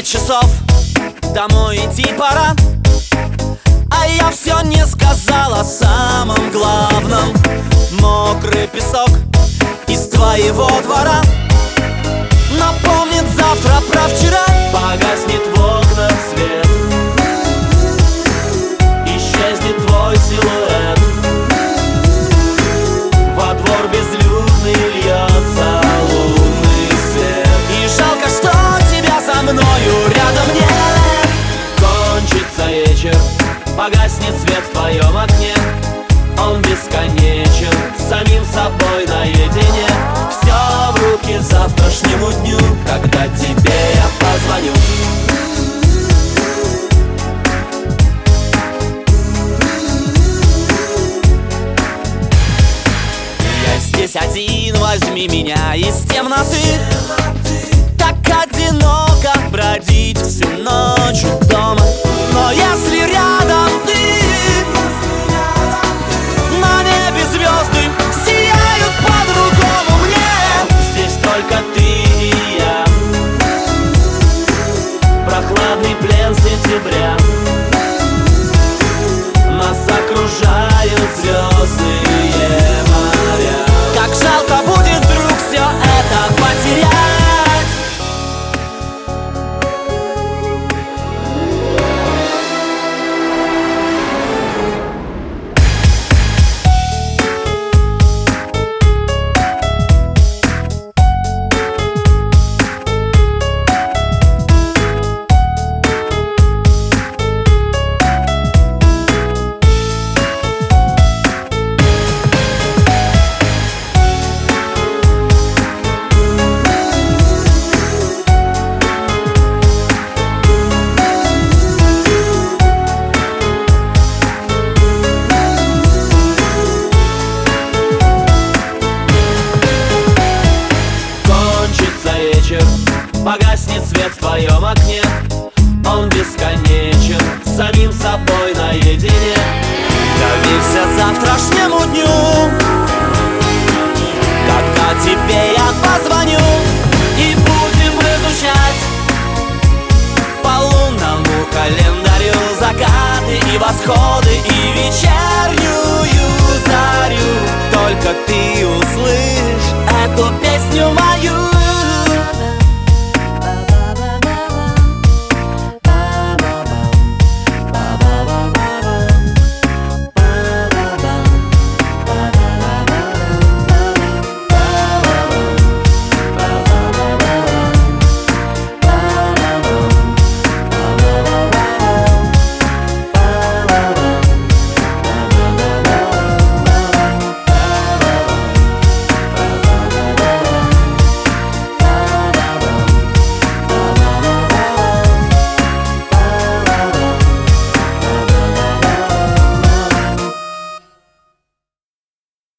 часов, домой идти пора, а я все не сказала о самом главном. Мокрый песок из твоего двора напомнит завтра про вчера. Погаснет в окнах свет, исчезнет твой силуэт, во двор безлюдный льется лунный свет. И жалко, что тебя со мною рядом нет. Кончится вечер, погаснет свет в твоем окне, он бесконечен, с самим собой наедине. Все в руки завтрашнему дню, когда тебе я позвоню. Я здесь один, возьми меня из темноты. Так одиноко бродить всю ночь у дома, но если рядом ты, на небе звезды сияют по-другому мне. Здесь только ты и я, прохладный плен сентября, нас окружают звездные моря. Как жалко будет вдруг все это потерять. Погаснет свет в твоем окне, он бесконечен, с самим собой наедине. Доверься завтрашнему дню, когда тебе я позвоню, и будем изучать по лунному календарю закаты и восходы и вечернюю зарю. Только ты услышь эту песню мою.